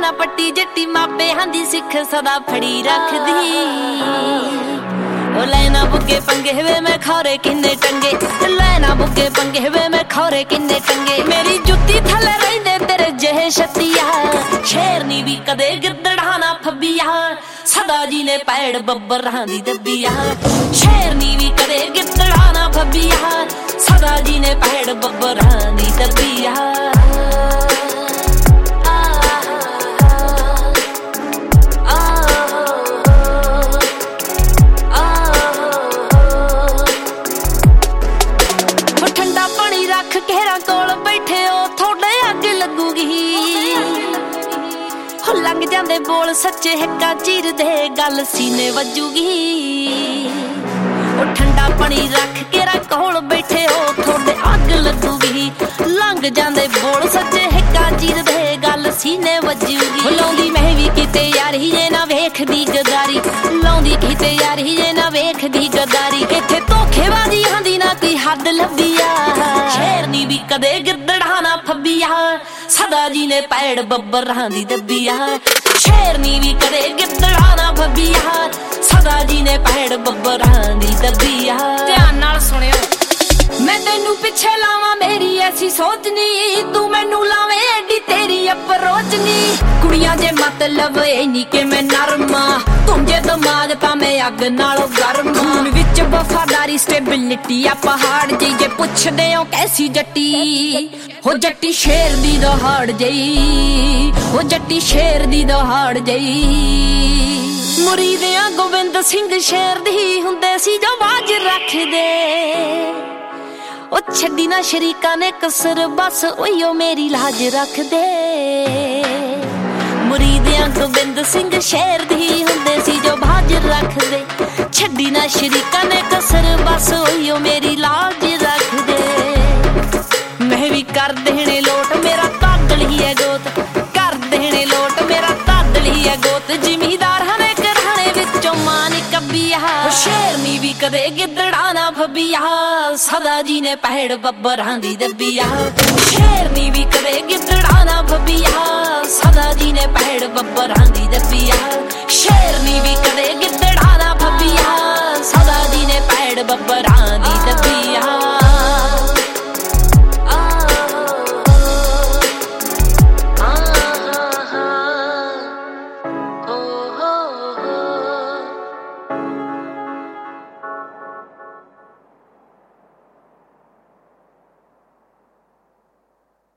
ਨਾ ਪੱਟੀ ਜੱਟੀ ਮਾਪੇ ਹਾਂਦੀ ਸਿੱਖ ਸਦਾ ਫੜੀ ਰੱਖਦੀ ओ लैना बुगे पंगे वे मैं खौरे किन्ने टंगे लैना बुगे पंगे वे मैं खौरे किन्ने टंगे मेरी जुत्ती थले रहिंदे तेरे जेहे छत्तिया शेरनी भी कदे गिरदड़ा ना फब्बिया सदा जी ने पैड़ बब्बर दी दब्बिया शेरनी भी कदे गिरदड़ा ना फब्बिया सदा जी ने पैड़ बब्बर दी दब्बिया लंघ जांदे बोल सच्चे हिक्का चीर दे गल सीने वजूगी ओ ठंडा पानी रख के कोल बैठे हो थोड़े अग लगूगी लंघ जांदे बोल सच्चे हिक्का चीर दे गल सीने वजूगी लाउंदी मैं भी किते यार ही ना वेखदी गदारी लाउंदी किते यार ही ना वेखदी गदारी इत्थे धोखेबाजी हांदी ना कोई हद लब्बिया शेरनी भी कदे गिरदड़ा ना फब्बिया सदा जी ने पैड़ बब्बर दी दब्बिया शेरनी भी कदे गिरदड़ा ना फब्बिया सदा जी ने पैड़ बब्बर दी दब्बिया ध्यान नाल सुनियो मैं तेनू पिछे लावां मेरी ऐसी सोच नी तू मैनू लावे एडी तेरी अप्रोच नी कुड़ियां जे मतलब ए नी के मैं नरमा तुझे दिमाग ता मैं अग नालों गर्म खून विच वफादारी स्टेबिलिटी आ पहाड़ जी जे पुछदे हो कैसी जट्टी हो जट्टी शेर दी दहाड़ जई हो जट्टी शेर दी दहाड़ जई मुरीदियां गोविंद सिंह शेर दी हुंदे सी जो बाज रखदे ओ छड्डी ना शरीका ने कसर बस ओयो मेरी लाज रख दे मुरीदियां गोविंद सिंह शेर दी हुंदे सी जो बाज रख दे छड्डी ना शरीका ने कसर बस ओयो मेरी लाज रख दे मैं भी कर देने लोट मेरा तादल ही है गोत कर देने लोट मेरा तादल ही है गोत जिमीदार हने कराने विचों मान कब्बिया शेरनी भी कदे गिरदड़ा ना फब्बिया सदा जी ने पैड़ बब्बर दी दब्बिया शेरनी भी कदे गिरदड़ा ना फब्बिया सदा जी ने पैड़ बब्बर दी दब्बिया शेरनी भी कदे गिरदड़ा ना फब्बिया सदा जी ने पैड़ बब्बर